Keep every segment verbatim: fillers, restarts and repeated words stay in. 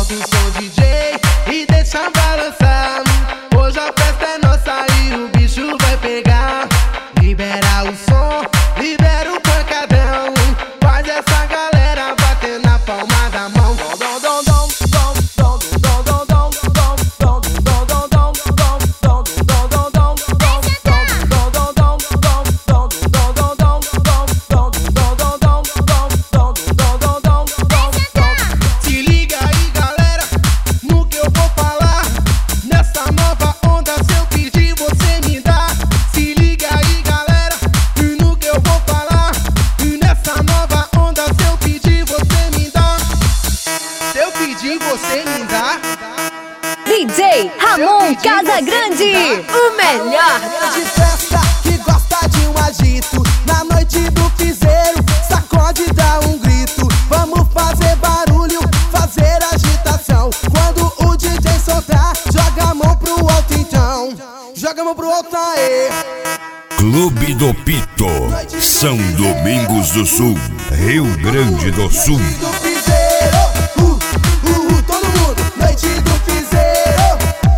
Aumenta o som, D J, e deixa balançar. Hoje a festa é nossa e o bicho vai pegar. Libera o som, libera o pancadão. Faz essa galera bater na palma da mão. Dom, dom, dom, dom, dom, dom, dom, dom, dom, dom, dom, dom, dom, dom, dom, dom, dom, se liga aí, galera, no que eu vou falar. Nessa nova onda, se eu pedir, você me dá. Se liga aí, galera, no que eu vou falar. Nessa nova onda, se eu pedir, você me dá. Se eu pedir, você me dá. D J Ramon Casagrande, o melhor. De festa que gosta de um agito. Na noite do piseiro, sacode e dá um grito. Vamos fazer barulho, fazer agitação. Quando o D J soltar, joga a mão pro alto então. Joga a mão pro alto, aê. Clube do Pito, São Domingos do Sul, Rio Grande do Sul. Do piseiro, uh, uh, uh, todo mundo. Noite do piseiro,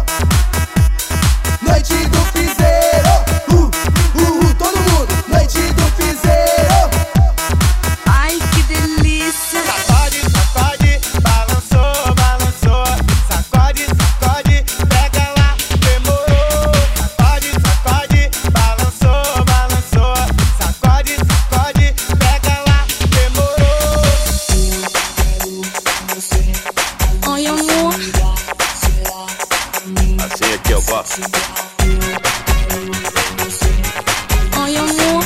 noite do piseiro, uh, uh, uh, todo mundo. Noite do piseiro. Ai, que delícia. Sacode, sacode, balançou, balançou. Sacode, sacode, pega lá, demorou. Sacode, sacode, balançou, balançou. Sacode, sacode, pega lá, demorou. Oi, amor. Assim aqui eu gosto. Oi, amor.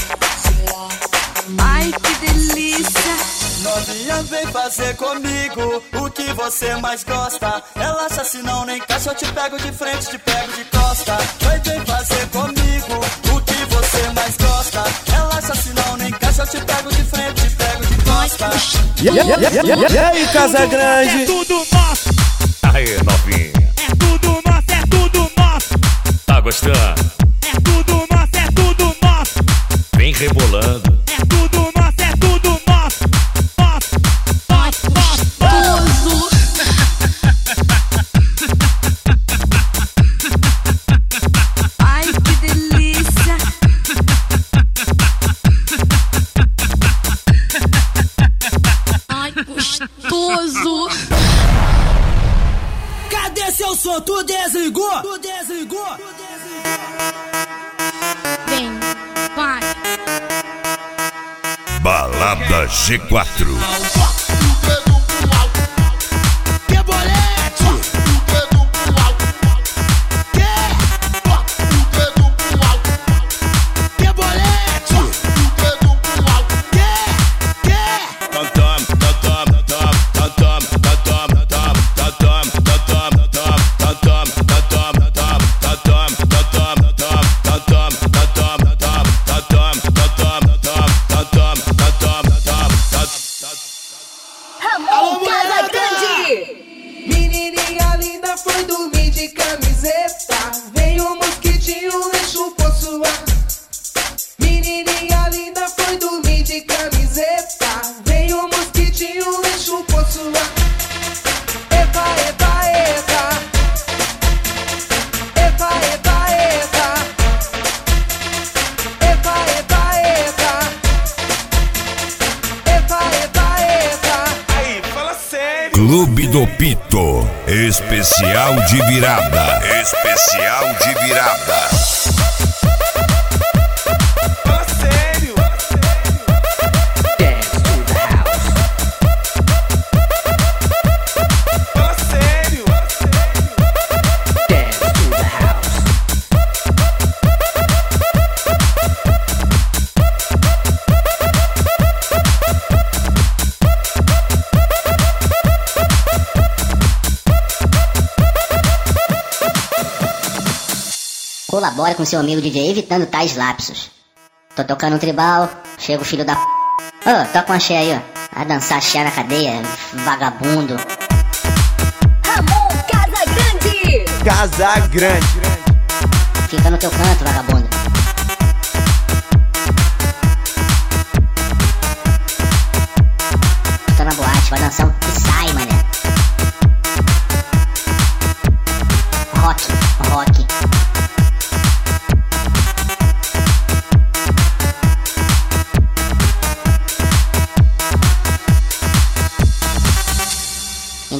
Ai, que delícia. Novinha, vem fazer comigo o que você mais gosta. Relaxa, se não nem encaixa, eu te pego de frente, te pego de costa. Vai, vem fazer comigo o que você mais gosta. Relaxa, se não nem encaixa, eu te pego de frente, te pego de costa. E aí, Casagrande? É tudo nosso, Aê, novinha, é tudo nosso, é tudo nosso. tá gostando? É tudo nosso, é tudo nosso. Vem rebolando. É tudo nosso, é tudo nosso. Nosso, nosso, nosso, Gostoso. Ai, que delícia. Ai, gostoso. Cadê seu som? Tu desligou? Tu desligou? Vem, vai. Balada G quatro. Que bolete? Que bolete? Que? Que? Tom, tom, tom, tom, tom, tom, tom, tom, tom, tom, tom, tom, Ramon Casagrande. Menininha linda foi dormir de camiseta. Veio um mosquitinho e chupou sua. Menininha linda foi dormir de camiseta. Veio um mosquitinho e chupou sua. Epa, epa, epa. Epa, epa, epa. Epa, epa, epa. Epa, epa, epa. Aí, fala sério. Clube do Pito, especial de virada. Especial de virada. Fala sério. Fala sério. Colabora com seu amigo D J evitando tais lapsos. Tô tocando um tribal, chega o filho da p... Ô, oh, toca um axé aí, ó. A dançar axé na cadeia, vagabundo. Ramon Casagrande. Casagrande. Fica no teu canto, vagabundo. Tô na boate, vai dançar um que sai, mané.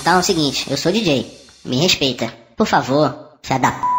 Então é o seguinte, eu sou D J, me respeita. Por favor, filha da p...